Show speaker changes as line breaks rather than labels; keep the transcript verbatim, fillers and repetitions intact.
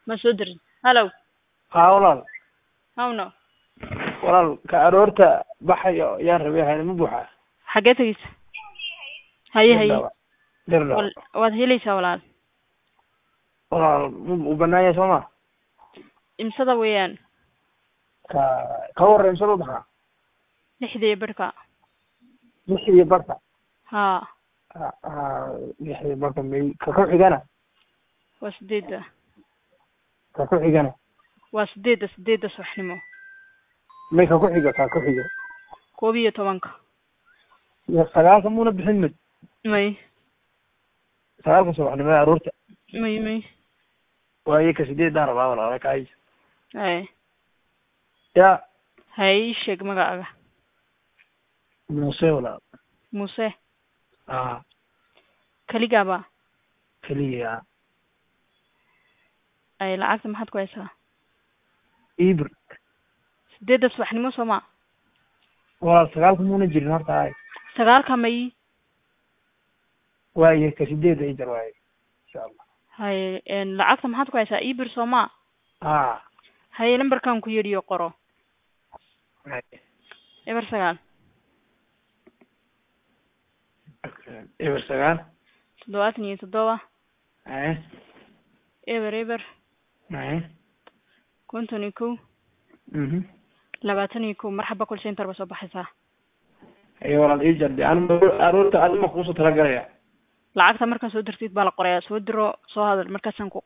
ما سودر هلو
ها walaal
هاونا
walaal ka aroorta baxayo yaan rabay hayna ma buuxa
حاجات هيس هي هي
dirda
وال واد هيليسا walaal
walaal u banaaya Soomaa
imsada weeyaan
ka ka warreyn soo baxa
lixdii barka
lixdii barka
ha
ha lixdii barka may ka ku xigana
waa sideeda
ka ku xigana
waa sideeda sideeda subaxnimo
may ka ku xiga ka ku xiga
koob iyo tobanka
iyo sagaalka muuna bixin mid
may
sagaalka subaxnimo aroorta
may may
waaye ka sideedaan rabaa walaal ka ay
ay
ya
hay sheeg magacaaga
Muuse walaal
Muuse
ah
kaligaba
kaliya
ay lacagta maxaad ku haysaa
ibr
sideeda subaxnimo Soomaa
walaal sagaalka muuna jirin horta ay
sagaalka may
waaye ka sideeda ay jarwaay insha Allah
hay en lacagta maxaad ku haysaa ibir Soomaa
ah
hay lambarkan ku yiriyo qoro eber sagaal
eber sagaal
toddobaatan iyo toddoba
eh
eber eber
eh
konton iyo kow
mhm
labaatan iyo kow marxaba kul center ba soo baxaysaa
ay walaal ii jardi aan aroorta aad ma ku soo talagalaya
lacagta markaan soo dirtid baa la qorayaa soo diro soo hadal markaasaan ku